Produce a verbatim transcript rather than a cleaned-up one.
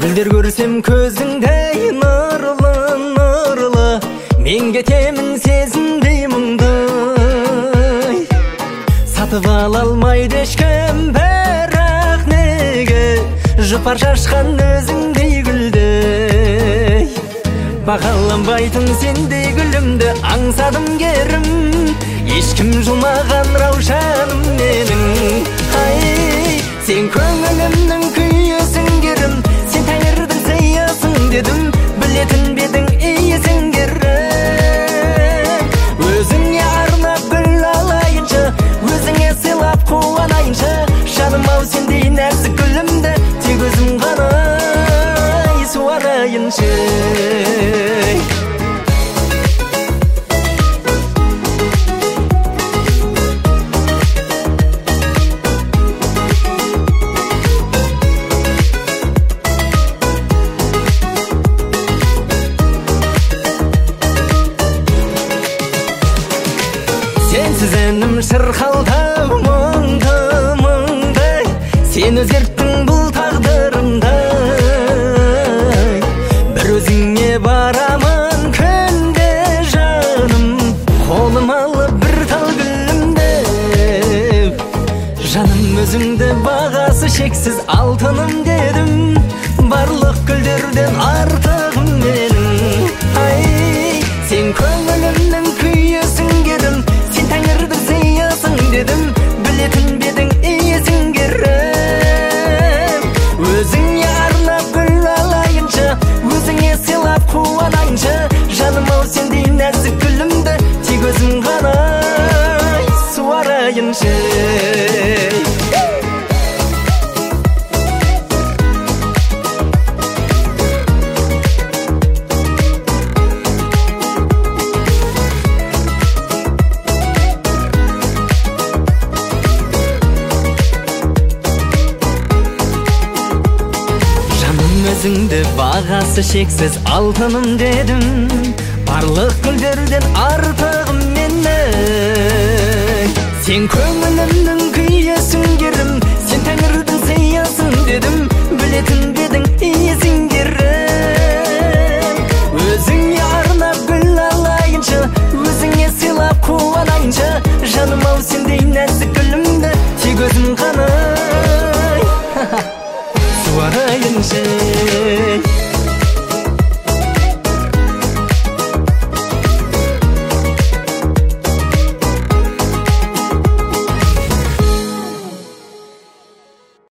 Гүлдер көрсем көзіңдей нұрлы, нұрлы, мен кетемін сезінбей мұңды. Сатып ала алмайды ешкім, бірақ неге жұпар шашқан өзіңдей гүлді. Бағаланбайтын сендей гүлімді аңсадым керім, ешкім жылмаған раушаным менің. Ай, сен көңілімнің күйесің керім, сен тәңірдің сыйысың дедім, білетін бедің иесің керім. Өзіңе арнап гүл алайыншы, өзіңе сыйлап қуанайыншы, жаным ау сендей нәзік гүлімді тек өзім ғана суарайыншы. Сенсіз әнім шырқалдау мұңды, мұңды, сен өзгерттің бұл тағдырымды. Бір өзіңе барамын күнде жаным, қолым алып бір тал гүлімді. Жаным өзіңді бағасы шексіз алтыным дедім, барлық гүлдерден артығым менің. Ай, сен көңілімнің күйесің керім, сен тәңірдің сыйысың дедім, білетін бедің иесің керім. Өзіңе арнап гүл алайыншы, өзіңе сыйлап қуанайыншы, жаным ау сендей нәзік гүлімді тек өзім ғана суарайыншы. Өзіңді бағасы шексіз алтыным дедім, барлық гүлдерден артығым менің. Сен көңілімнің күйесің керім, сен тәңірдің сыйысың дедім, білетін бедің иесің керім. Өзіңе арнап гүл алайыншы, өзіңе сыйлап қуанайыншы, жаным ау сендей нәзік гүлімді тек өзім ғана суарайыншы.